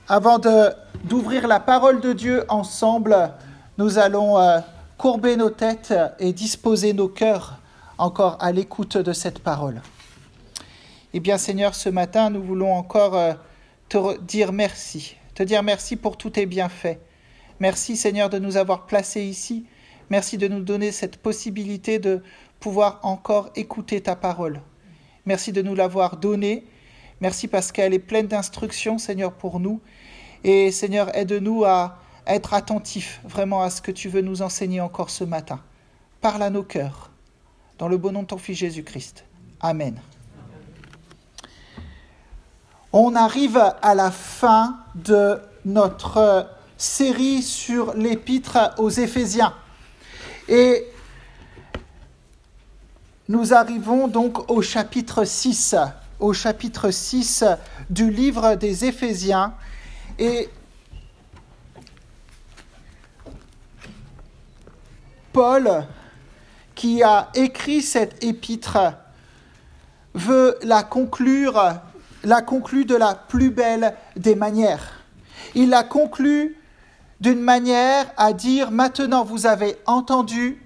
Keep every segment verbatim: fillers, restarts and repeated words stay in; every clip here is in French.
Avant de, d'ouvrir la parole de Dieu ensemble, nous allons euh, courber nos têtes et disposer nos cœurs encore à l'écoute de cette parole. Eh bien Seigneur, ce matin, nous voulons encore euh, te re- dire merci, te dire merci pour tous tes bienfaits. Merci Seigneur de nous avoir placés ici. Merci de nous donner cette possibilité de pouvoir encore écouter ta parole. Merci de nous l'avoir donnée. Merci parce qu'elle est pleine d'instructions, Seigneur, pour nous. Et Seigneur, aide-nous à être attentifs vraiment à ce que tu veux nous enseigner encore ce matin. Parle à nos cœurs, dans le beau nom de ton Fils Jésus-Christ. Amen. On arrive à la fin de notre série sur l'épître aux Éphésiens. Et nous arrivons donc au chapitre six. Au chapitre six du livre des Éphésiens. Et Paul, qui a écrit cette épître, veut la conclure, la conclut de la plus belle des manières. Il la conclut d'une manière à dire « Maintenant vous avez entendu,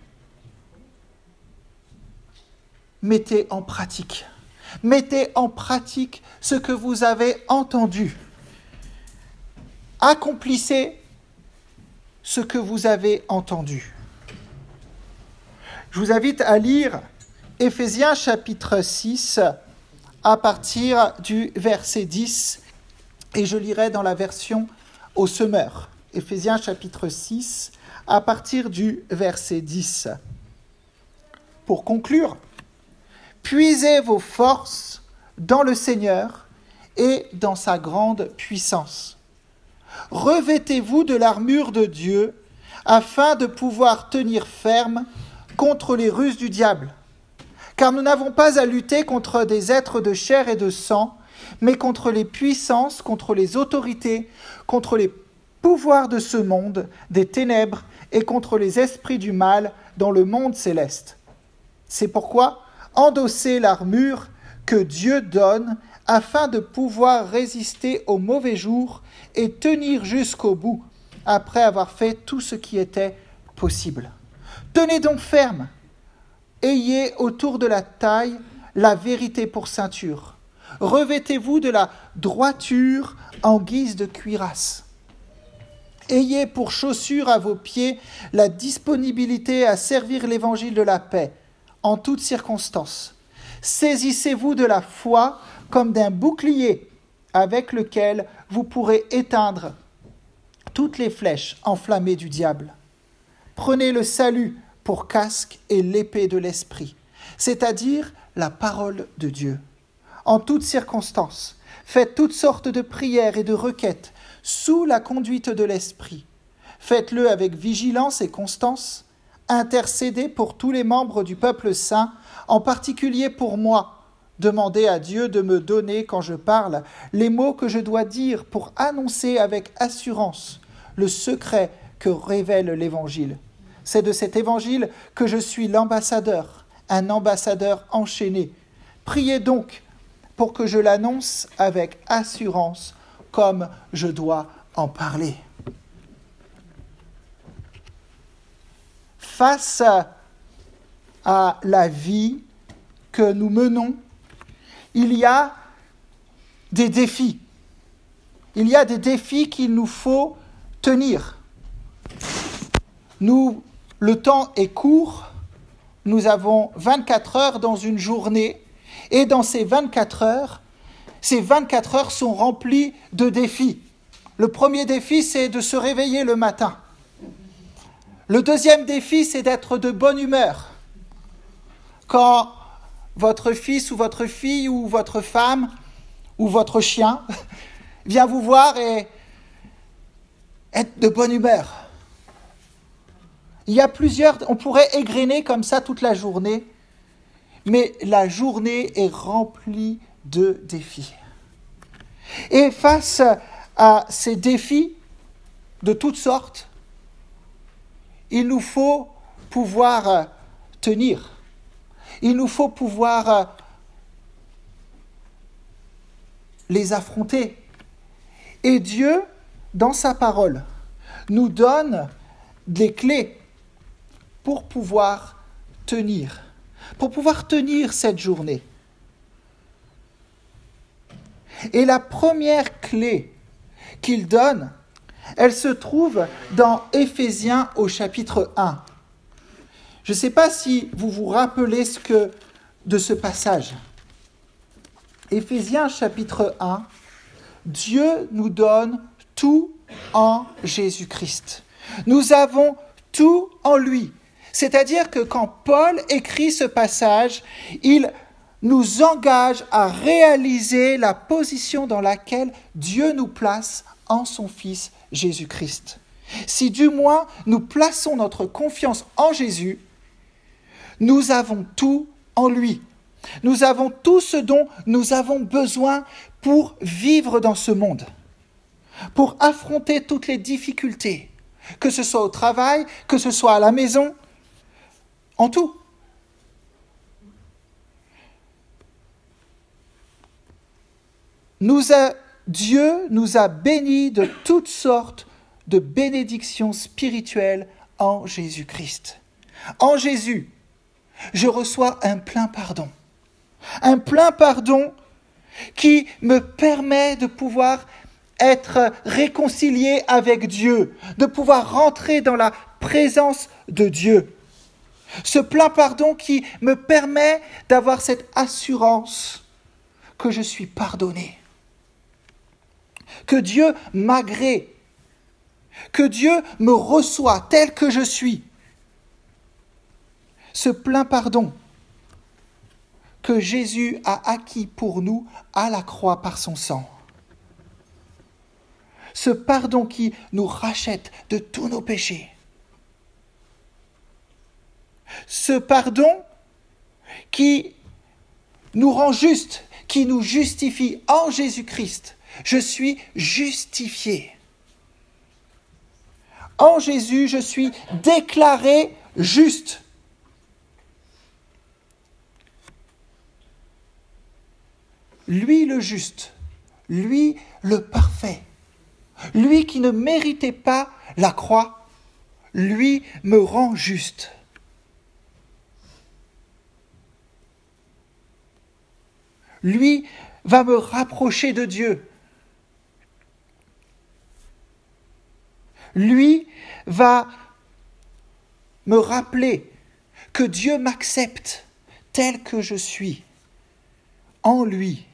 mettez en pratique ». Mettez en pratique ce que vous avez entendu. Accomplissez ce que vous avez entendu. Je vous invite à lire Éphésiens chapitre six à partir du verset dix et je lirai dans la version au semeur. Éphésiens chapitre six à partir du verset dix. Pour conclure, puisez vos forces dans le Seigneur et dans sa grande puissance. Revêtez-vous de l'armure de Dieu afin de pouvoir tenir ferme contre les ruses du diable. Car nous n'avons pas à lutter contre des êtres de chair et de sang, mais contre les puissances, contre les autorités, contre les pouvoirs de ce monde, des ténèbres, et contre les esprits du mal dans le monde céleste. C'est pourquoi endossez l'armure que Dieu donne afin de pouvoir résister aux mauvais jours et tenir jusqu'au bout après avoir fait tout ce qui était possible. Tenez donc ferme, ayez autour de la taille la vérité pour ceinture. Revêtez-vous de la droiture en guise de cuirasse. Ayez pour chaussure à vos pieds la disponibilité à servir l'évangile de la paix en toutes circonstances. Saisissez-vous de la foi comme d'un bouclier avec lequel vous pourrez éteindre toutes les flèches enflammées du diable. Prenez le salut pour casque et l'épée de l'esprit, c'est-à-dire la parole de Dieu. En toutes circonstances, faites toutes sortes de prières et de requêtes sous la conduite de l'esprit. Faites-le avec vigilance et constance. Intercédez pour tous les membres du peuple saint, en particulier pour moi. Demandez à Dieu de me donner, quand je parle, les mots que je dois dire pour annoncer avec assurance le secret que révèle l'Évangile. C'est de cet Évangile que je suis l'ambassadeur, un ambassadeur enchaîné. Priez donc pour que je l'annonce avec assurance, comme je dois en parler. Face à la vie que nous menons, il y a des défis. Il y a des défis qu'il nous faut tenir. Nous, le temps est court, nous avons vingt-quatre heures dans une journée, et dans ces vingt-quatre heures, ces vingt-quatre heures sont remplies de défis. Le premier défi, c'est de se réveiller le matin. Le deuxième défi, c'est d'être de bonne humeur. Quand votre fils ou votre fille ou votre femme ou votre chien vient vous voir et être de bonne humeur. Il y a plusieurs, on pourrait égrener comme ça toute la journée, mais la journée est remplie de défis. Et face à ces défis de toutes sortes, il nous faut pouvoir tenir. Il nous faut pouvoir les affronter. Et Dieu dans sa parole, nous donne des clés pour pouvoir tenir, pour pouvoir tenir cette journée. Et la première clé qu'il donne, elle se trouve dans Éphésiens au chapitre un. Je ne sais pas si vous vous rappelez ce que, de ce passage. Éphésiens chapitre un, Dieu nous donne tout en Jésus-Christ. Nous avons tout en lui. C'est-à-dire que quand Paul écrit ce passage, il nous engage à réaliser la position dans laquelle Dieu nous place en son Fils Jésus-Christ. Si du moins nous plaçons notre confiance en Jésus, nous avons tout en lui. Nous avons tout ce dont nous avons besoin pour vivre dans ce monde, pour affronter toutes les difficultés, que ce soit au travail, que ce soit à la maison, en tout. Nous a, Dieu nous a bénis de toutes sortes de bénédictions spirituelles en Jésus-Christ. En Jésus, je reçois un plein pardon. Un plein pardon qui me permet de pouvoir être réconcilié avec Dieu, de pouvoir rentrer dans la présence de Dieu. Ce plein pardon qui me permet d'avoir cette assurance que je suis pardonné, que Dieu m'agrée, que Dieu me reçoit tel que je suis. Ce plein pardon que Jésus a acquis pour nous à la croix par son sang. Ce pardon qui nous rachète de tous nos péchés. Ce pardon qui nous rend justes, qui nous justifie en Jésus-Christ. Je suis justifié. En Jésus, je suis déclaré juste. Lui le juste, lui le parfait, lui qui ne méritait pas la croix, lui me rend juste. Lui va me rapprocher de Dieu. Lui va me rappeler que Dieu m'accepte tel que je suis, en lui.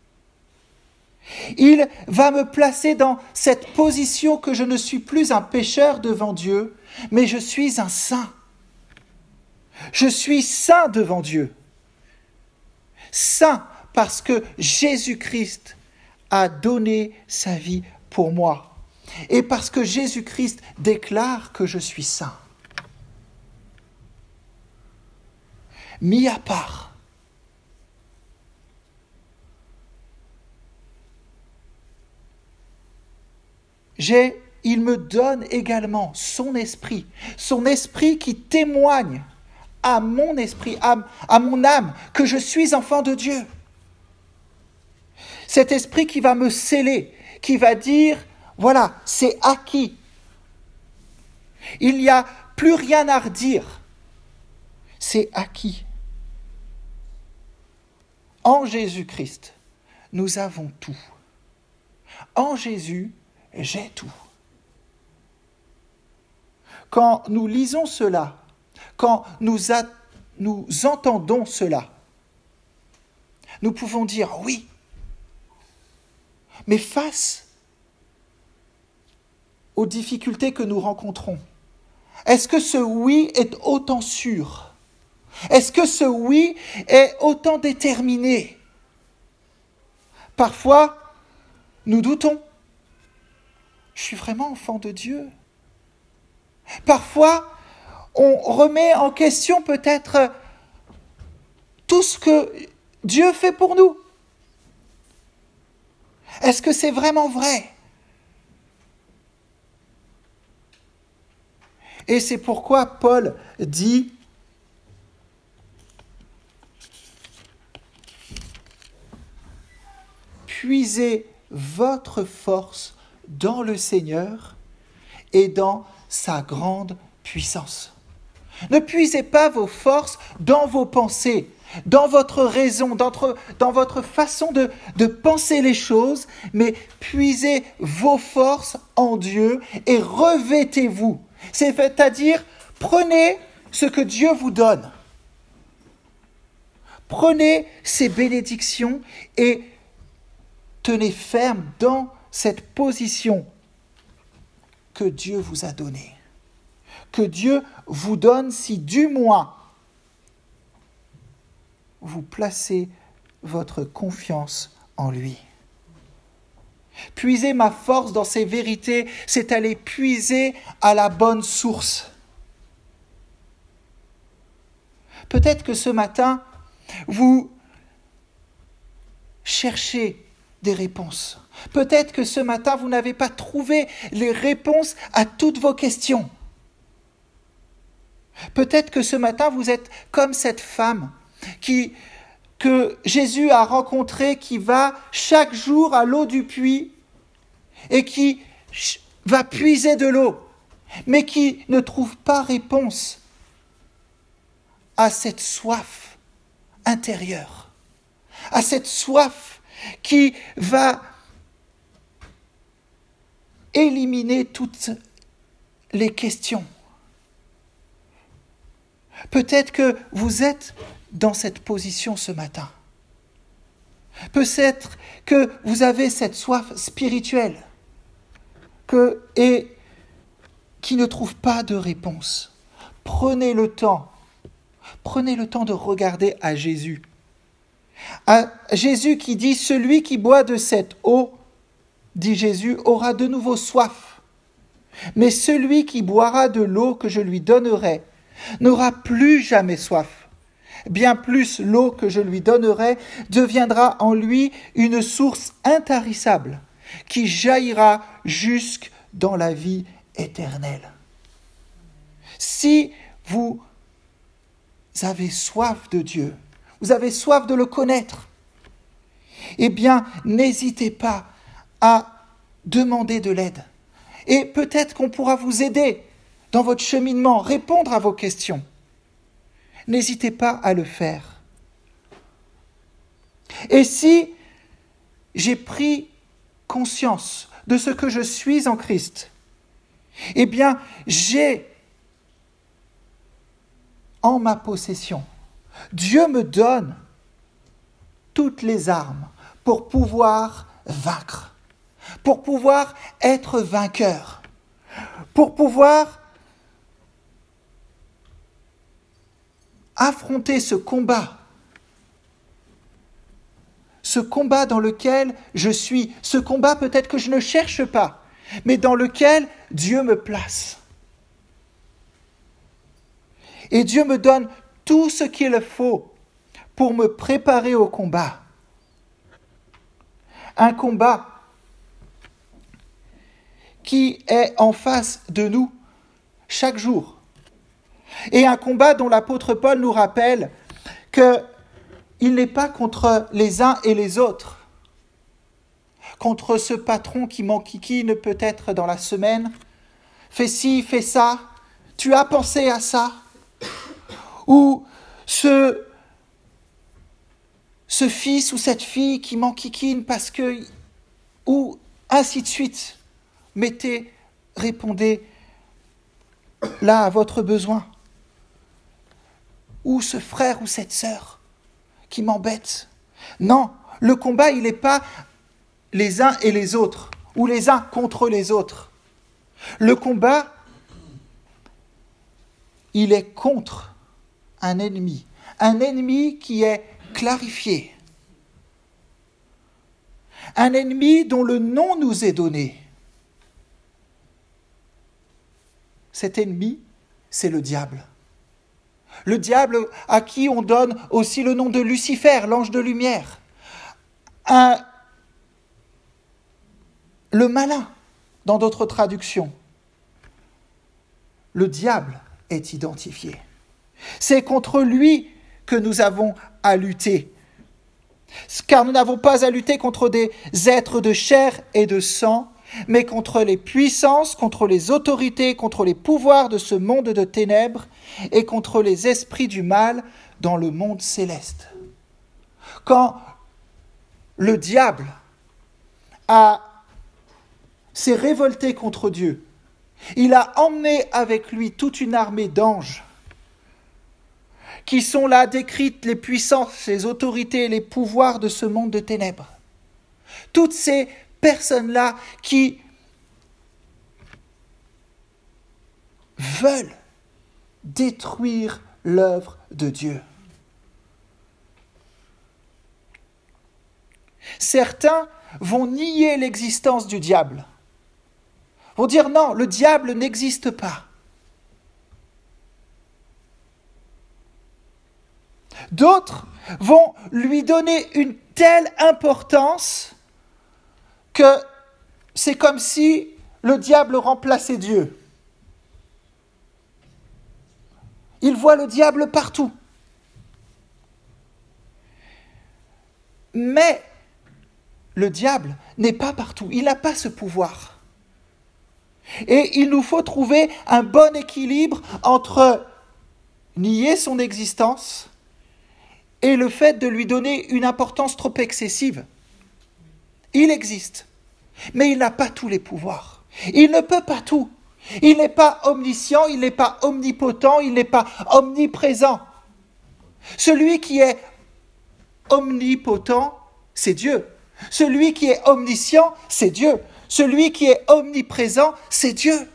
Il va me placer dans cette position que je ne suis plus un pécheur devant Dieu, mais je suis un saint. Je suis saint devant Dieu. Saint parce que Jésus-Christ a donné sa vie pour moi. Et parce que Jésus-Christ déclare que je suis saint. Mis à part. J'ai, il me donne également son esprit, son esprit qui témoigne à mon esprit, à, à mon âme, que je suis enfant de Dieu. Cet esprit qui va me sceller, qui va dire, voilà, c'est acquis. Il n'y a plus rien à redire. C'est acquis. En Jésus-Christ, nous avons tout. En Jésus, j'ai tout. Quand nous lisons cela, quand nous, a, nous entendons cela, nous pouvons dire oui. Mais face aux difficultés que nous rencontrons, est-ce que ce oui est autant sûr? Est-ce que ce oui est autant déterminé? Parfois, nous doutons. Je suis vraiment enfant de Dieu. Parfois, on remet en question peut-être tout ce que Dieu fait pour nous. Est-ce que c'est vraiment vrai? Et c'est pourquoi Paul dit « Puisez votre force dans le Seigneur et dans sa grande puissance. Ne puisez pas vos forces dans vos pensées, dans votre raison, dans, dans votre façon de, de penser les choses, mais puisez vos forces en Dieu et revêtez-vous. C'est-à-dire, prenez ce que Dieu vous donne. Prenez ces bénédictions et tenez ferme dans cette position que Dieu vous a donnée. Que Dieu vous donne si du moins vous placez votre confiance en lui. Puiser ma force dans ces vérités, c'est aller puiser à la bonne source. Peut-être que ce matin, vous cherchez des réponses. Peut-être que ce matin, vous n'avez pas trouvé les réponses à toutes vos questions. Peut-être que ce matin, vous êtes comme cette femme qui, que Jésus a rencontrée, qui va chaque jour à l'eau du puits et qui va puiser de l'eau, mais qui ne trouve pas réponse à cette soif intérieure, à cette soif qui va éliminer toutes les questions. Peut-être que vous êtes dans cette position ce matin. Peut-être que vous avez cette soif spirituelle que, et qui ne trouve pas de réponse. Prenez le temps, prenez le temps de regarder à Jésus. À Jésus qui dit « Celui qui boit de cette eau, dit Jésus, aura de nouveau soif. Mais celui qui boira de l'eau que je lui donnerai n'aura plus jamais soif. Bien plus, l'eau que je lui donnerai deviendra en lui une source intarissable qui jaillira jusque dans la vie éternelle. » Si vous avez soif de Dieu, vous avez soif de le connaître, eh bien, n'hésitez pas à demander de l'aide. Et peut-être qu'on pourra vous aider dans votre cheminement, répondre à vos questions. N'hésitez pas à le faire. Et si j'ai pris conscience de ce que je suis en Christ, eh bien, j'ai en ma possession, Dieu me donne toutes les armes pour pouvoir vaincre, pour pouvoir être vainqueur, pour pouvoir affronter ce combat, ce combat dans lequel je suis, ce combat peut-être que je ne cherche pas, mais dans lequel Dieu me place. Et Dieu me donne tout ce qu'il faut pour me préparer au combat. Un combat qui est en face de nous chaque jour. Et un combat dont l'apôtre Paul nous rappelle qu'il n'est pas contre les uns et les autres, contre ce patron qui m'enquiquine peut-être dans la semaine, fais ci, fais ça, tu as pensé à ça, ou ce, ce fils ou cette fille qui m'enquiquine parce que, ou ainsi de suite. Mettez, répondez là à votre besoin. Ou ce frère ou cette sœur qui m'embête. Non, le combat, il n'est pas les uns et les autres, ou les uns contre les autres. Le combat, il est contre un ennemi, un ennemi qui est clarifié, un ennemi dont le nom nous est donné. Cet ennemi, c'est le diable. Le diable à qui on donne aussi le nom de Lucifer, l'ange de lumière. Un, le malin, dans d'autres traductions. Le diable est identifié. C'est contre lui que nous avons à lutter. Car nous n'avons pas à lutter contre des êtres de chair et de sang, mais contre les puissances, contre les autorités, contre les pouvoirs de ce monde de ténèbres et contre les esprits du mal dans le monde céleste. Quand le diable a, s'est révolté contre Dieu, il a emmené avec lui toute une armée d'anges qui sont là décrites les puissances, les autorités, les pouvoirs de ce monde de ténèbres. Toutes ces personnes-là qui veulent détruire l'œuvre de Dieu. Certains vont nier l'existence du diable, vont dire non, le diable n'existe pas. D'autres vont lui donner une telle importance que c'est comme si le diable remplaçait Dieu. Ils voient le diable partout. Mais le diable n'est pas partout, il n'a pas ce pouvoir. Et il nous faut trouver un bon équilibre entre nier son existence et le fait de lui donner une importance trop excessive. Il existe, mais il n'a pas tous les pouvoirs. Il ne peut pas tout. Il n'est pas omniscient, il n'est pas omnipotent, il n'est pas omniprésent. Celui qui est omnipotent, c'est Dieu. Celui qui est omniscient, c'est Dieu. Celui qui est omniprésent, c'est Dieu.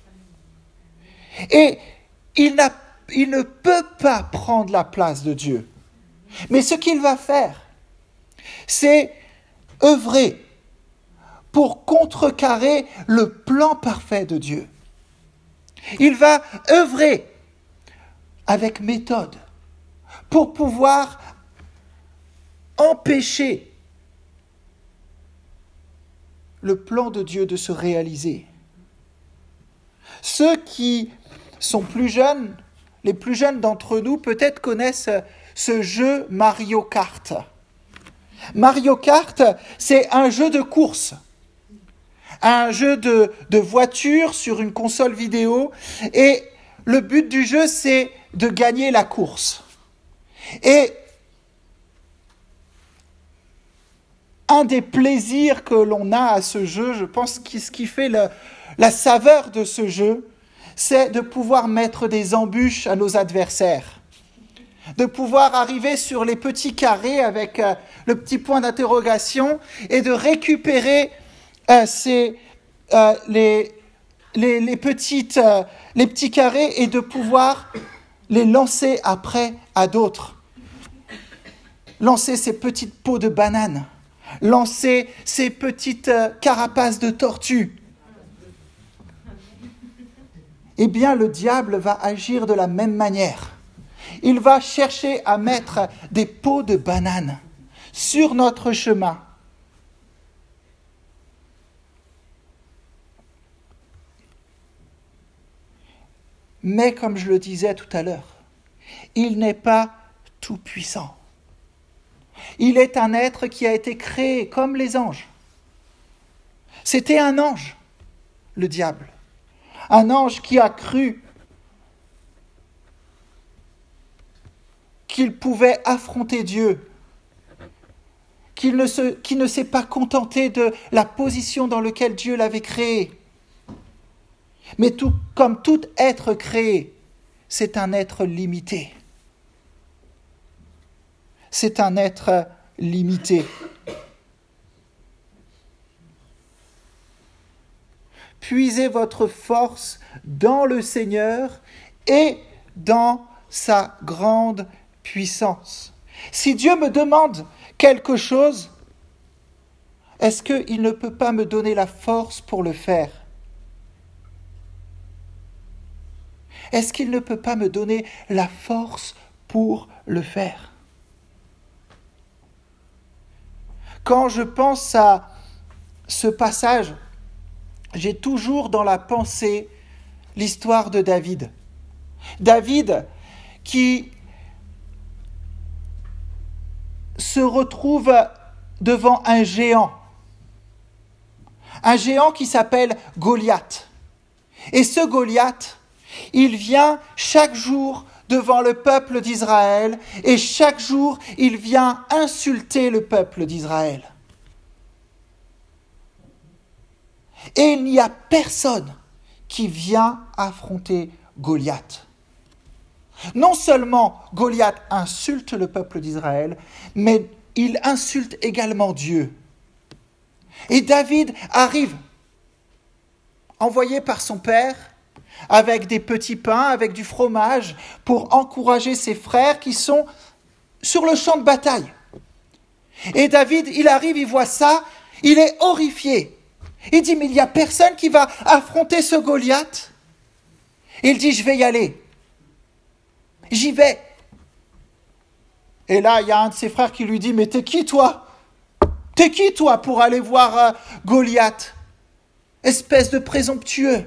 Et il, n'a, il ne peut pas prendre la place de Dieu. Mais ce qu'il va faire, c'est œuvrer pour contrecarrer le plan parfait de Dieu. Il va œuvrer avec méthode pour pouvoir empêcher le plan de Dieu de se réaliser. Ceux qui sont plus jeunes, les plus jeunes d'entre nous, peut-être connaissent ce jeu Mario Kart. Mario Kart, c'est un jeu de course, un jeu de, de voiture sur une console vidéo, et le but du jeu, c'est de gagner la course. Et un des plaisirs que l'on a à ce jeu, je pense que ce qui fait le, la saveur de ce jeu, c'est de pouvoir mettre des embûches à nos adversaires, de pouvoir arriver sur les petits carrés avec euh, le petit point d'interrogation et de récupérer euh, ces, euh, les, les, les, petites, euh, les petits carrés et de pouvoir les lancer après à d'autres. Lancer ces petites peaux de banane, lancer ces petites euh, carapaces de tortue. Eh bien, le diable va agir de la même manière. Il va chercher à mettre des peaux de banane sur notre chemin. Mais comme je le disais tout à l'heure, il n'est pas tout-puissant. Il est un être qui a été créé comme les anges. C'était un ange, le diable. Un ange qui a cru qu'il pouvait affronter Dieu, qu'il ne, se, qu'il ne s'est pas contenté de la position dans laquelle Dieu l'avait créé. Mais tout, comme tout être créé, c'est un être limité. C'est un être limité. Puisez votre force dans le Seigneur et dans sa grande puissance. Si Dieu me demande quelque chose, est-ce qu'il ne peut pas me donner la force pour le faire? Est-ce qu'il ne peut pas me donner la force pour le faire? Quand je pense à ce passage, j'ai toujours dans la pensée l'histoire de David. David qui se retrouve devant un géant. un géant qui s'appelle Goliath. Et ce Goliath, il vient chaque jour devant le peuple d'Israël et chaque jour, il vient insulter le peuple d'Israël. Et il n'y a personne qui vient affronter Goliath. Non seulement Goliath insulte le peuple d'Israël, mais il insulte également Dieu. Et David arrive, envoyé par son père, avec des petits pains, avec du fromage, pour encourager ses frères qui sont sur le champ de bataille. Et David, il arrive, il voit ça, il est horrifié. Il dit, mais il n'y a personne qui va affronter ce Goliath. Il dit, je vais y aller. J'y vais. Et là, il y a un de ses frères qui lui dit, mais t'es qui toi ? T'es qui toi pour aller voir euh, Goliath ? Espèce de présomptueux.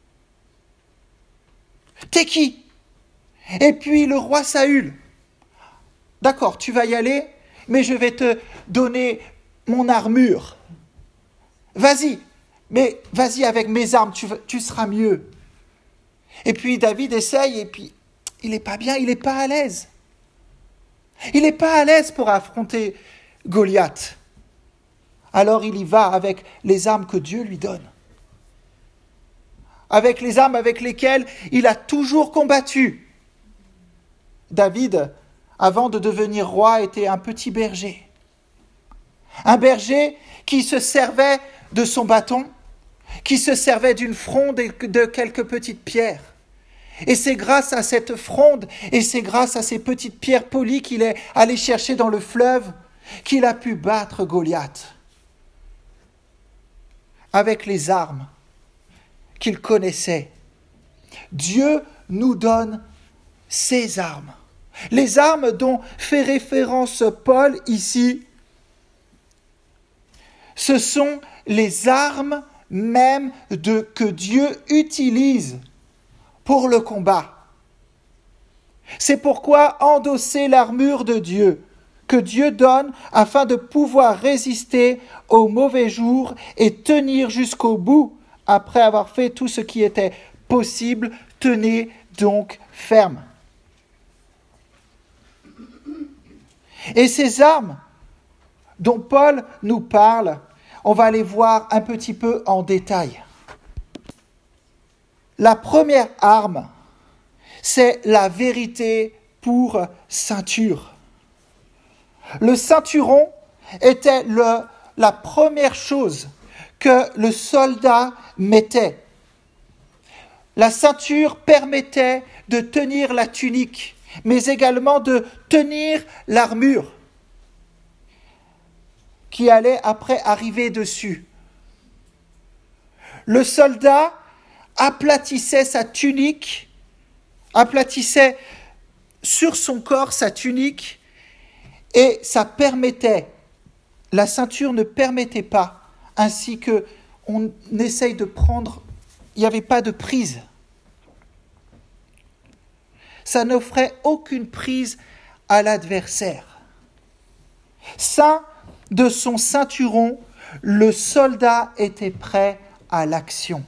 T'es qui ? Et puis le roi Saül. D'accord, tu vas y aller, mais je vais te donner mon armure. Vas-y, mais vas-y avec mes armes, tu, tu seras mieux. Et puis David essaye, et puis il n'est pas bien, il n'est pas à l'aise. Il n'est pas à l'aise pour affronter Goliath. Alors il y va avec les armes que Dieu lui donne. Avec les armes avec lesquelles il a toujours combattu. David, avant de devenir roi, était un petit berger. Un berger qui se servait de son bâton, qui se servait d'une fronde et de quelques petites pierres. Et c'est grâce à cette fronde et c'est grâce à ces petites pierres polies qu'il est allé chercher dans le fleuve qu'il a pu battre Goliath. Avec les armes qu'il connaissait. Dieu nous donne ses armes. Les armes dont fait référence Paul ici, ce sont les armes même de, que Dieu utilise pour le combat. C'est pourquoi endosser l'armure de Dieu, que Dieu donne afin de pouvoir résister aux mauvais jours et tenir jusqu'au bout. Après avoir fait tout ce qui était possible, tenez donc ferme. Et ces armes dont Paul nous parle, on va les voir un petit peu en détail. La première arme, c'est la vérité pour ceinture. Le ceinturon était le, la première chose que le soldat mettait. La ceinture permettait de tenir la tunique, mais également de tenir l'armure qui allait après arriver dessus. Le soldat aplatissait sa tunique, aplatissait sur son corps sa tunique, et ça permettait, la ceinture ne permettait pas, ainsi que on essaye de prendre, il n'y avait pas de prise. Ça n'offrait aucune prise à l'adversaire. Ceint de son ceinturon, le soldat était prêt à l'action.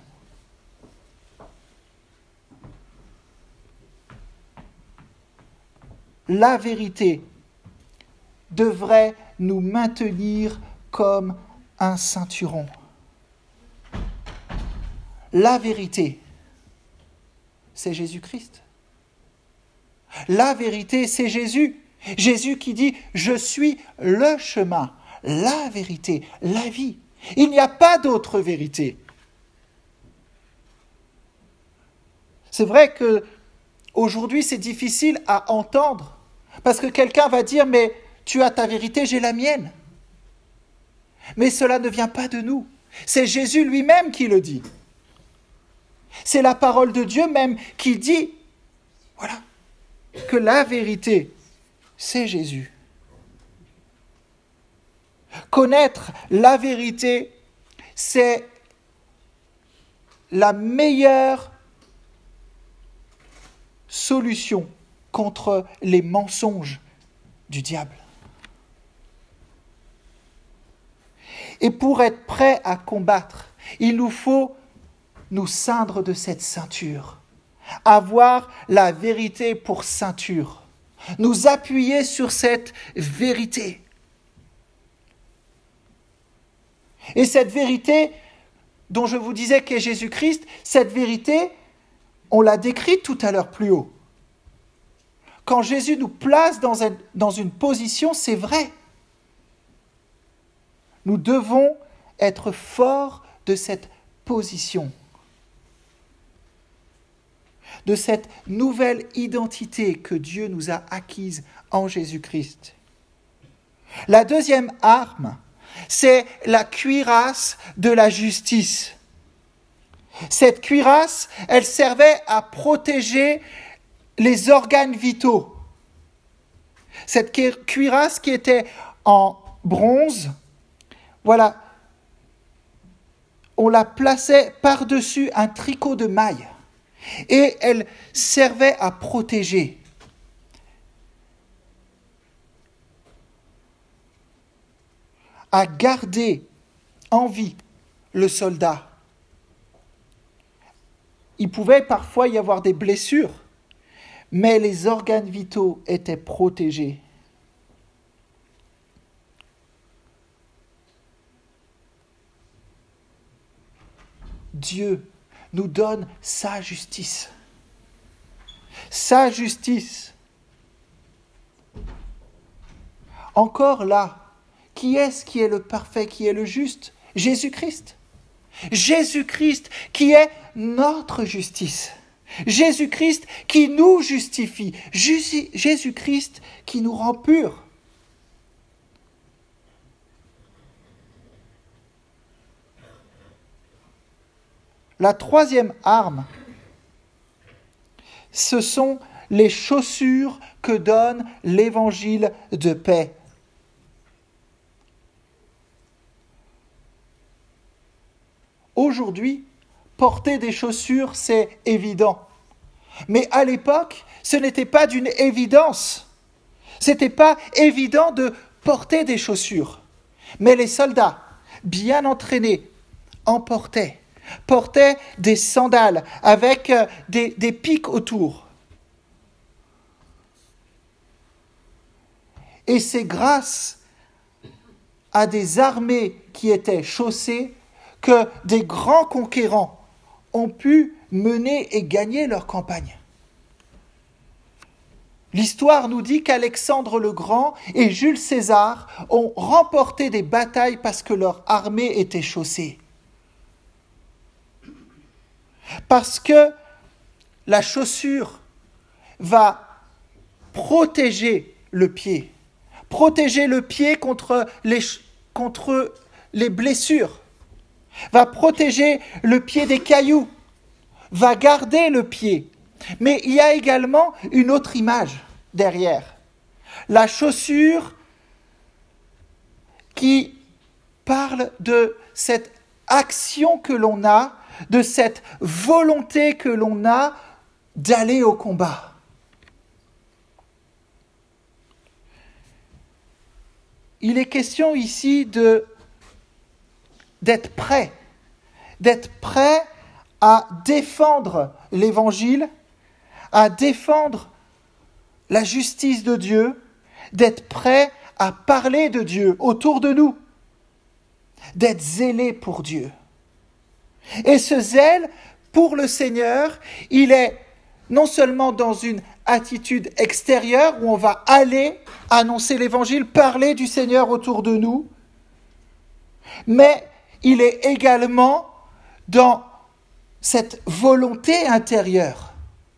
La vérité devrait nous maintenir comme un ceinturon. La vérité, c'est Jésus-Christ. La vérité, c'est Jésus. Jésus qui dit « Je suis le chemin, la vérité, la vie ». Il n'y a pas d'autre vérité. C'est vrai que aujourd'hui, c'est difficile à entendre parce que quelqu'un va dire « Mais tu as ta vérité, j'ai la mienne ». Mais cela ne vient pas de nous. C'est Jésus lui-même qui le dit. C'est la parole de Dieu même qui dit, voilà, que la vérité, c'est Jésus. Connaître la vérité, c'est la meilleure solution contre les mensonges du diable. Et pour être prêt à combattre il nous faut nous ceindre de cette ceinture, avoir la vérité pour ceinture, nous appuyer sur cette vérité. Et cette vérité dont je vous disais qu'est Jésus-Christ, cette vérité, on l'a décrite tout à l'heure plus haut. Quand Jésus nous place dans une, dans une position, c'est vrai. Nous devons être forts de cette position, de cette nouvelle identité que Dieu nous a acquise en Jésus-Christ. La deuxième arme, c'est la cuirasse de la justice. Cette cuirasse, elle servait à protéger les organes vitaux. Cette cuirasse qui était en bronze, voilà, on la plaçait par-dessus un tricot de maille et elle servait à protéger. À garder en vie le soldat. Il pouvait parfois y avoir des blessures, mais les organes vitaux étaient protégés. Dieu nous donne sa justice. Sa justice. Encore là, qui est-ce qui est le parfait, qui est le juste ? Jésus-Christ. Jésus-Christ qui est notre justice. Jésus-Christ qui nous justifie. Jésus-Christ qui nous rend purs. La troisième arme, ce sont les chaussures que donne l'évangile de paix. Aujourd'hui, porter des chaussures, c'est évident. Mais à l'époque, ce n'était pas d'une évidence. Ce n'était pas évident de porter des chaussures. Mais les soldats, bien entraînés, en portaient. Portaient des sandales avec des, des pics autour. Et c'est grâce à des armées qui étaient chaussées que des grands conquérants ont pu mener et gagner leur campagne. L'histoire nous dit qu'Alexandre le Grand et Jules César ont remporté des batailles parce que leur armée était chaussée. Parce que la chaussure va protéger le pied, protéger le pied contre les, contre les blessures, va protéger le pied des cailloux, va garder le pied. Mais il y a également une autre image derrière. La chaussure qui parle de cette action que l'on a, de cette volonté que l'on a d'aller au combat. Il est question ici de d'être prêt, d'être prêt à défendre l'Évangile, à défendre la justice de Dieu, d'être prêt à parler de Dieu autour de nous, d'être zélé pour Dieu. Et ce zèle pour le Seigneur, il est non seulement dans une attitude extérieure où on va aller annoncer l'Évangile, parler du Seigneur autour de nous, mais il est également dans cette volonté intérieure,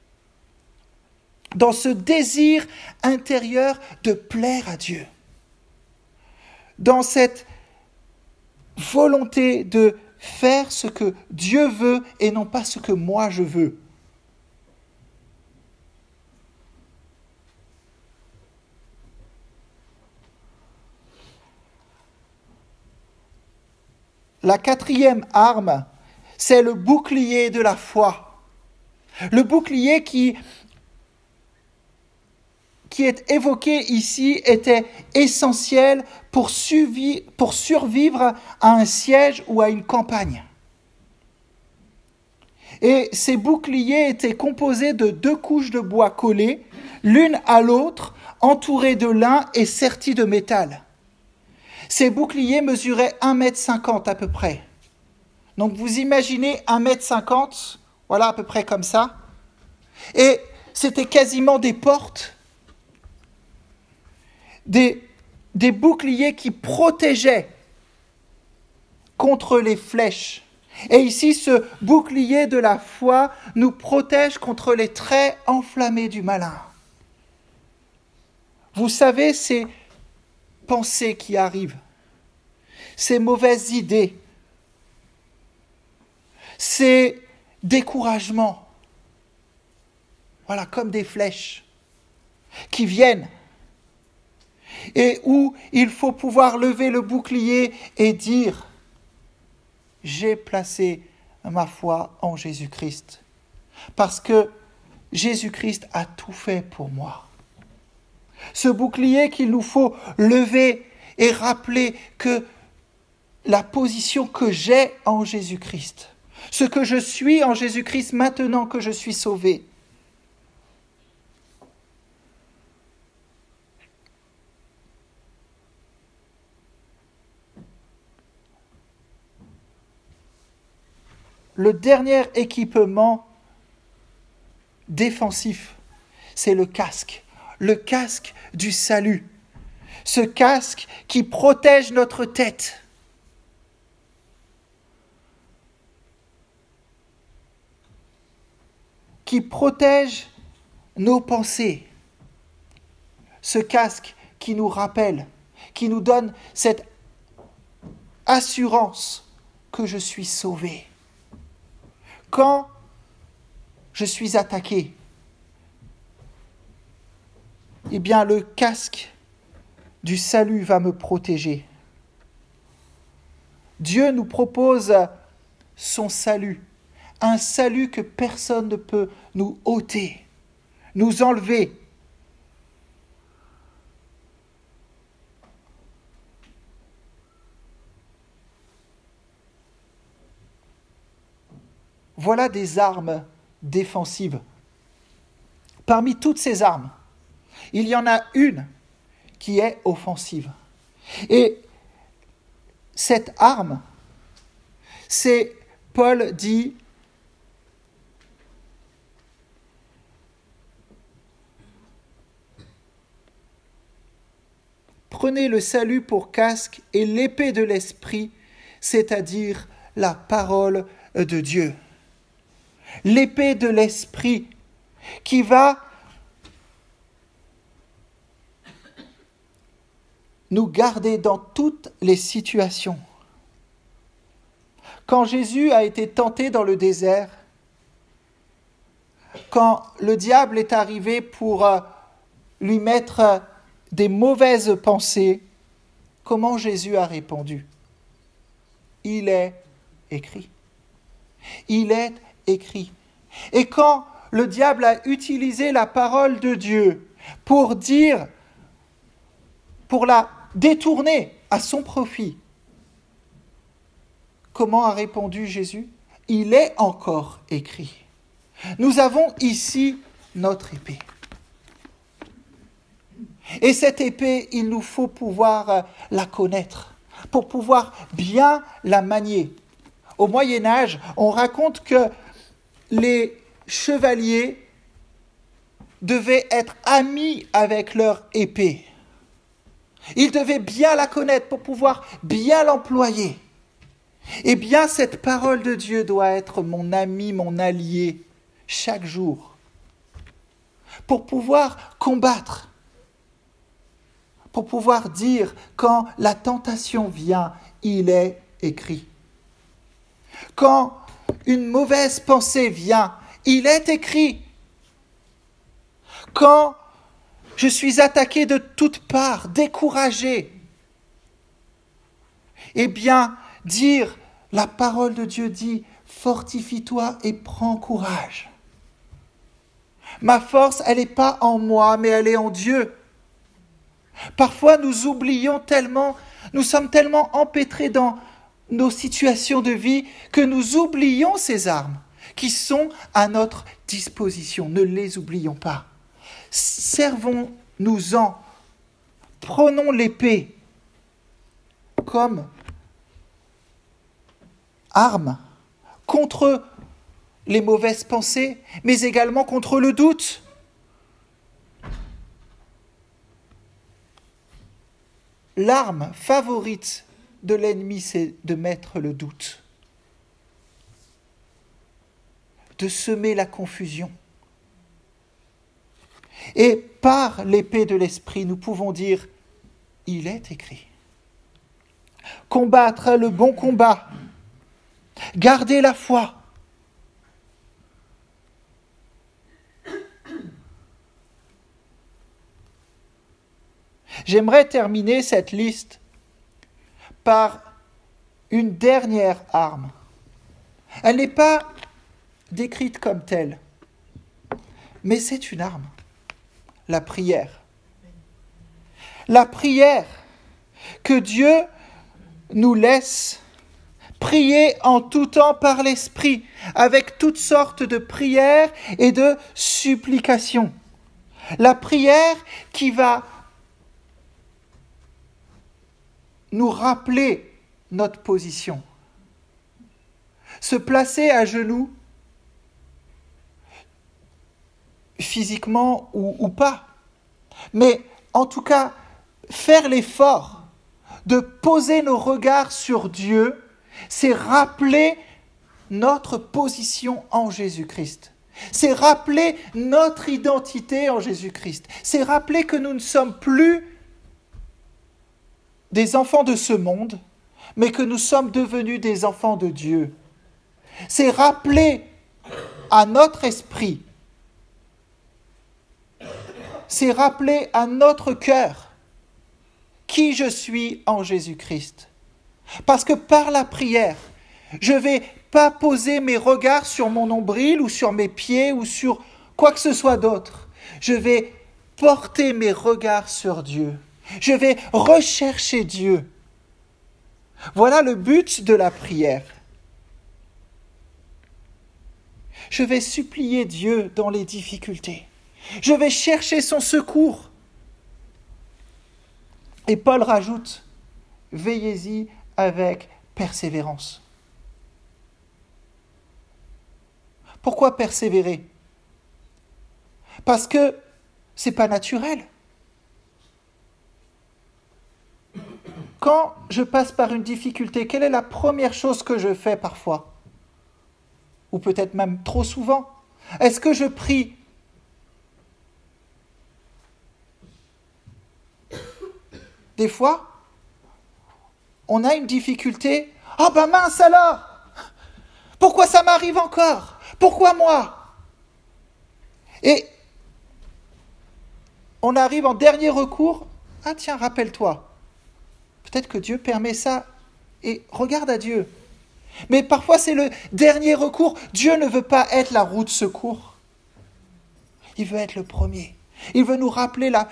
dans ce désir intérieur de plaire à Dieu, dans cette volonté de faire ce que Dieu veut et non pas ce que moi je veux. La quatrième arme, c'est le bouclier de la foi. Le bouclier qui, qui est évoqué ici était essentiel pour, survi, pour survivre à un siège ou à une campagne. Et ces boucliers étaient composés de deux couches de bois collées, l'une à l'autre, entourées de lin et serties de métal. Ces boucliers mesuraient un mètre cinquante à peu près. Donc vous imaginez un mètre cinquante, voilà à peu près comme ça. Et c'était quasiment des portes, des, des boucliers qui protégeaient contre les flèches. Et ici, ce bouclier de la foi nous protège contre les traits enflammés du malin. Vous savez, ces pensées qui arrivent, ces mauvaises idées, ces découragements, voilà, comme des flèches qui viennent et où il faut pouvoir lever le bouclier et dire « J'ai placé ma foi en Jésus-Christ parce que Jésus-Christ a tout fait pour moi. » Ce bouclier qu'il nous faut lever et rappeler que la position que j'ai en Jésus-Christ, ce que je suis en Jésus-Christ maintenant que je suis sauvé. Le dernier équipement défensif, c'est le casque, le casque du salut. Ce casque qui protège notre tête. Qui protège nos pensées. Ce casque qui nous rappelle, qui nous donne cette assurance que je suis sauvé. Quand je suis attaqué, eh bien le casque du salut va me protéger. Dieu nous propose son salut, un salut que personne ne peut nous ôter, nous enlever. Voilà des armes défensives. Parmi toutes ces armes, il y en a une qui est offensive. Et cette arme, c'est, Paul dit, prenez le salut pour casque et l'épée de l'esprit, c'est-à-dire la parole de Dieu. L'épée de l'esprit qui va nous garder dans toutes les situations. Quand Jésus a été tenté dans le désert, quand le diable est arrivé pour lui mettre des mauvaises pensées, comment Jésus a répondu ? Il est écrit. Il est écrit. Et quand le diable a utilisé la parole de Dieu pour dire, pour la détourner à son profit, comment a répondu Jésus ? Il est encore écrit. Nous avons ici notre épée. Et cette épée, il nous faut pouvoir la connaître, pour pouvoir bien la manier. Au Moyen-Âge, on raconte que les chevaliers devaient être amis avec leur épée. Ils devaient bien la connaître pour pouvoir bien l'employer. Eh bien, cette parole de Dieu doit être mon ami, mon allié, chaque jour, pour pouvoir combattre, pour pouvoir dire quand la tentation vient, il est écrit. Quand une mauvaise pensée vient, il est écrit. Quand je suis attaqué de toutes parts, découragé, eh bien, dire, la parole de Dieu dit, fortifie-toi et prends courage. Ma force, elle n'est pas en moi, mais elle est en Dieu. Parfois, nous oublions tellement, nous sommes tellement empêtrés dans nos situations de vie que nous oublions ces armes, qui sont à notre disposition. Ne les oublions pas. Servons-nous-en. Prenons l'épée comme arme contre les mauvaises pensées, mais également contre le doute. L'arme favorite de l'ennemi, c'est de mettre le doute, de semer la confusion. Et par l'épée de l'esprit, nous pouvons dire, il est écrit. Combattre le bon combat, garder la foi. J'aimerais terminer cette liste par une dernière arme. Elle n'est pas décrite comme telle, mais c'est une arme, la prière. La prière que Dieu nous laisse prier en tout temps par l'Esprit, avec toutes sortes de prières et de supplications. La prière qui va nous rappeler notre position. Se placer à genoux, physiquement ou, ou pas, mais en tout cas, faire l'effort de poser nos regards sur Dieu, c'est rappeler notre position en Jésus-Christ. C'est rappeler notre identité en Jésus-Christ. C'est rappeler que nous ne sommes plus des enfants de ce monde, mais que nous sommes devenus des enfants de Dieu. C'est rappeler à notre esprit, c'est rappeler à notre cœur qui je suis en Jésus-Christ. Parce que par la prière, je ne vais pas poser mes regards sur mon nombril ou sur mes pieds ou sur quoi que ce soit d'autre. Je vais porter mes regards sur Dieu. Je vais rechercher Dieu. Voilà le but de la prière. Je vais supplier Dieu dans les difficultés. Je vais chercher son secours. Et Paul rajoute, veillez-y avec persévérance. Pourquoi persévérer? Parce que ce n'est pas naturel. Quand je passe par une difficulté, quelle est la première chose que je fais parfois? Ou peut-être même trop souvent? Est-ce que je prie? Des fois, on a une difficulté. Ah ben mince alors! Pourquoi ça m'arrive encore? Pourquoi moi? Et on arrive en dernier recours. Ah tiens, rappelle-toi. Peut-être que Dieu permet ça et regarde à Dieu. Mais parfois c'est le dernier recours. Dieu ne veut pas être la roue de secours. Il veut être le premier. Il veut nous rappeler la...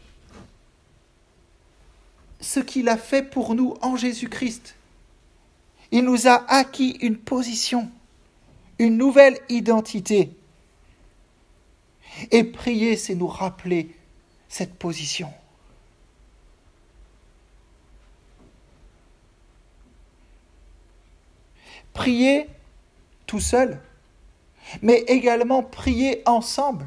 ce qu'il a fait pour nous en Jésus-Christ. Il nous a acquis une position, une nouvelle identité. Et prier, c'est nous rappeler cette position. Prier tout seul, mais également prier ensemble.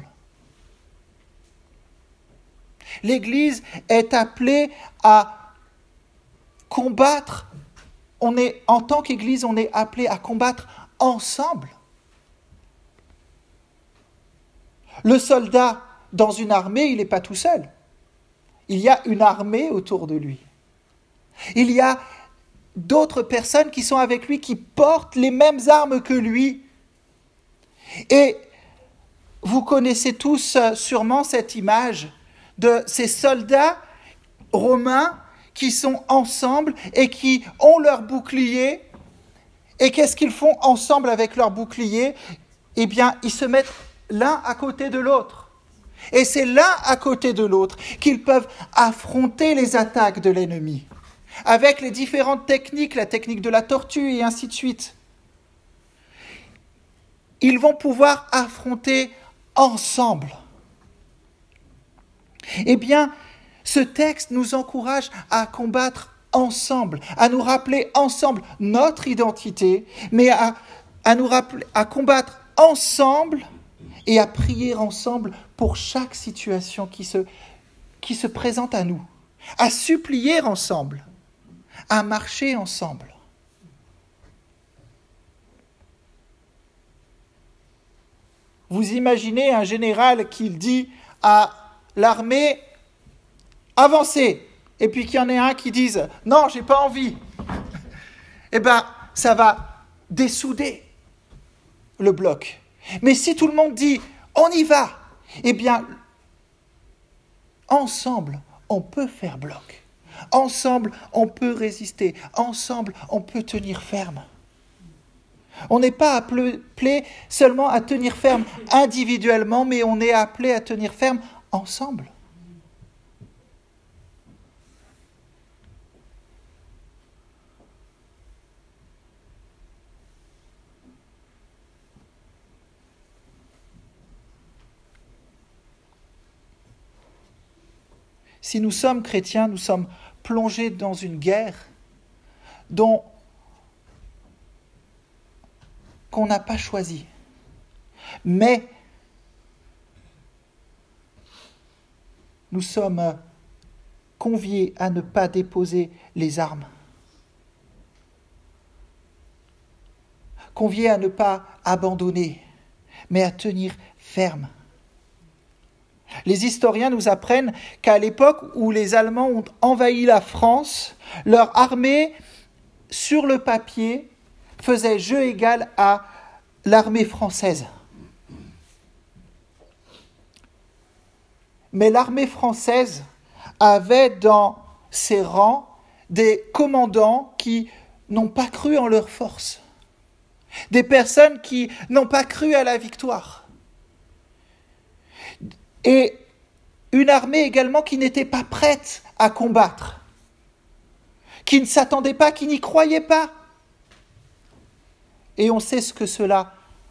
L'Église est appelée à combattre. On est, en tant qu'Église, on est appelé à combattre ensemble. Le soldat dans une armée, il n'est pas tout seul. Il y a une armée autour de lui. Il y a d'autres personnes qui sont avec lui, qui portent les mêmes armes que lui. Et vous connaissez tous sûrement cette image de ces soldats romains qui sont ensemble et qui ont leur bouclier. Et qu'est-ce qu'ils font ensemble avec leur bouclier? Eh bien, ils se mettent l'un à côté de l'autre. Et c'est l'un à côté de l'autre qu'ils peuvent affronter les attaques de l'ennemi. Avec les différentes techniques, la technique de la tortue et ainsi de suite. ils vont pouvoir affronter ensemble. Eh bien, ce texte nous encourage à combattre ensemble, à nous rappeler ensemble notre identité, mais à, à nous rappeler, à combattre ensemble et à prier ensemble pour chaque situation qui se, qui se présente à nous, à supplier ensemble, à marcher ensemble. Vous imaginez un général qui dit à l'armée « Avancez !» et puis qu'il y en ait un qui dise « Non, j'ai pas envie !» Eh bien, ça va dessouder le bloc. Mais si tout le monde dit « On y va !» eh bien, ensemble, on peut faire bloc. Ensemble, on peut résister. Ensemble, on peut tenir ferme. On n'est pas appelé seulement à tenir ferme individuellement, mais on est appelé à tenir ferme ensemble. Si nous sommes chrétiens, nous sommes plongés dans une guerre dont qu'on n'a pas choisi. Mais nous sommes conviés à ne pas déposer les armes. Conviés à ne pas abandonner, mais à tenir ferme. Les historiens nous apprennent qu'à l'époque où les Allemands ont envahi la France, leur armée, sur le papier, faisait jeu égal à l'armée française. Mais l'armée française avait dans ses rangs des commandants qui n'ont pas cru en leur force, des personnes qui n'ont pas cru à la victoire. Et une armée également qui n'était pas prête à combattre, qui ne s'attendait pas, qui n'y croyait pas. Et on sait ce que cela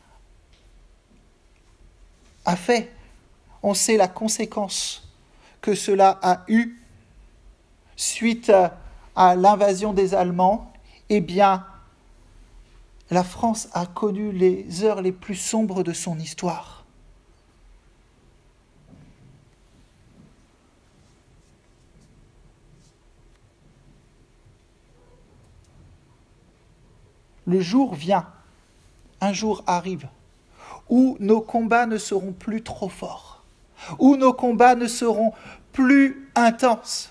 a fait. On sait la conséquence que cela a eu suite à l'invasion des Allemands. Eh bien, la France a connu les heures les plus sombres de son histoire. Le jour vient, un jour arrive, où nos combats ne seront plus trop forts, où nos combats ne seront plus intenses.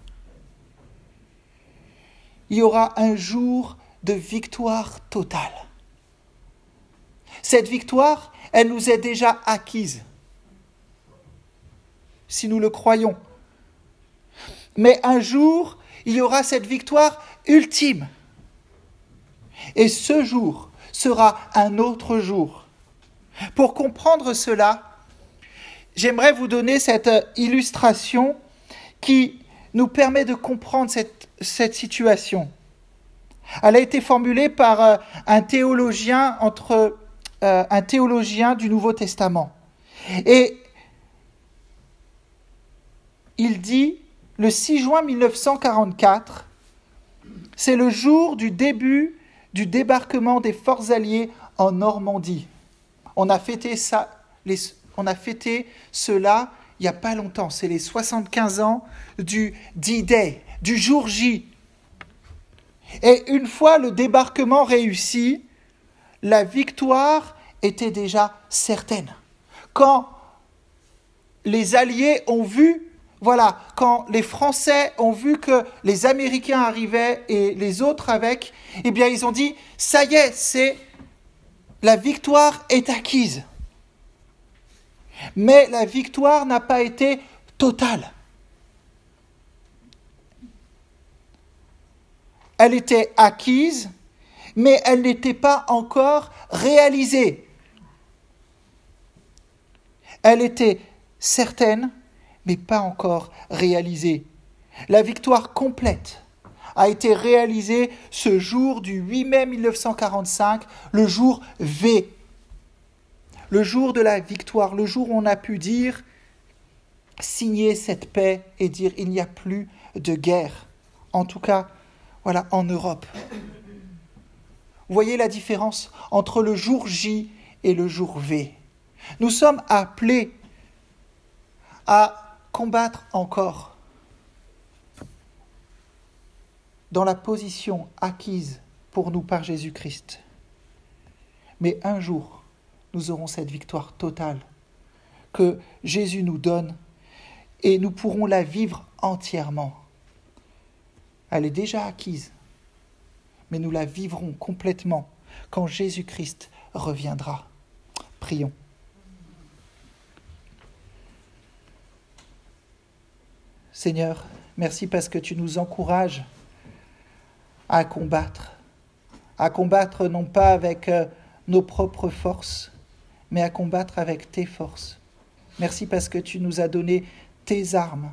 Il y aura un jour de victoire totale. Cette victoire, elle nous est déjà acquise, si nous le croyons. Mais un jour, il y aura cette victoire ultime. Et ce jour sera un autre jour. Pour comprendre cela, j'aimerais vous donner cette illustration qui nous permet de comprendre cette, cette situation. Elle a été formulée par un théologien, entre, euh, un théologien du Nouveau Testament. Et il dit, le six juin mille neuf cent quarante-quatre, c'est le jour du début du débarquement des forces alliées en Normandie. On a fêté ça, les, on a fêté cela il n'y a pas longtemps. C'est les soixante-quinze ans du D-Day, du jour J. Et une fois le débarquement réussi, la victoire était déjà certaine. Quand les Alliés ont vu, voilà, quand les Français ont vu que les Américains arrivaient et les autres avec, eh bien ils ont dit, ça y est, c'est, la victoire est acquise. Mais la victoire n'a pas été totale. Elle était acquise, mais elle n'était pas encore réalisée. Elle était certaine, mais pas encore réalisée. La victoire complète a été réalisée ce jour du huit mai mille neuf cent quarante-cinq, le jour V. le jour de la victoire, le jour où on a pu dire, signer cette paix et dire il n'y a plus de guerre. En tout cas, voilà, en Europe. Vous voyez la différence entre le jour J et le jour V. Nous sommes appelés à combattre encore dans la position acquise pour nous par Jésus-Christ. Mais un jour, nous aurons cette victoire totale que Jésus nous donne et nous pourrons la vivre entièrement. Elle est déjà acquise, mais nous la vivrons complètement quand Jésus-Christ reviendra. Prions. Seigneur, merci parce que tu nous encourages à combattre, à combattre non pas avec euh, nos propres forces, mais à combattre avec tes forces. Merci parce que tu nous as donné tes armes.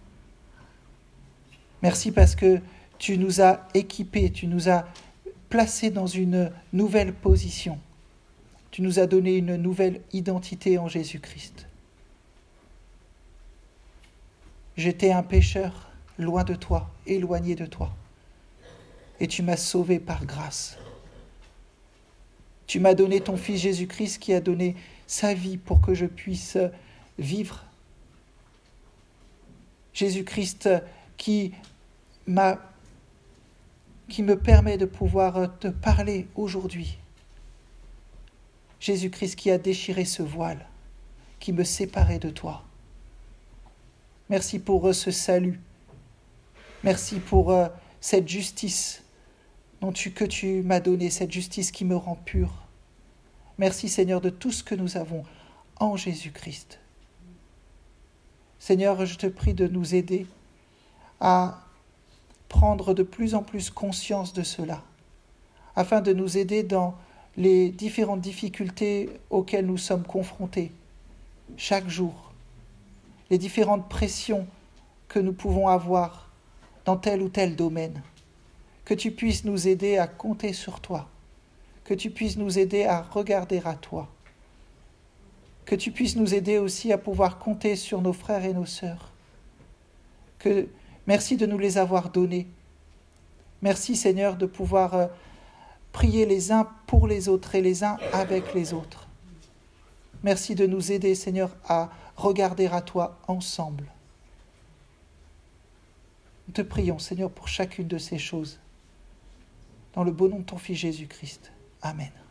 Merci parce que tu nous as équipés, tu nous as placés dans une nouvelle position. Tu nous as donné une nouvelle identité en Jésus-Christ. J'étais un pécheur, loin de toi, éloigné de toi. Et tu m'as sauvé par grâce. Tu m'as donné ton Fils Jésus-Christ qui a donné sa vie pour que je puisse vivre. Jésus-Christ qui m'a, qui me permet de pouvoir te parler aujourd'hui. Jésus-Christ qui a déchiré ce voile, qui me séparait de toi. Merci pour ce salut. Merci pour cette justice dont tu, que tu m'as donnée, cette justice qui me rend pur. Merci Seigneur de tout ce que nous avons en Jésus-Christ. Seigneur, je te prie de nous aider à prendre de plus en plus conscience de cela, afin de nous aider dans les différentes difficultés auxquelles nous sommes confrontés chaque jour, les différentes pressions que nous pouvons avoir dans tel ou tel domaine. Que tu puisses nous aider à compter sur toi, que tu puisses nous aider à regarder à toi, que tu puisses nous aider aussi à pouvoir compter sur nos frères et nos sœurs. Que, merci de nous les avoir donnés. Merci Seigneur de pouvoir euh, prier les uns pour les autres et les uns avec les autres. Merci de nous aider Seigneur à regarder à toi ensemble. Nous te prions Seigneur pour chacune de ces choses. Dans le beau nom de ton Fils Jésus-Christ. Amen.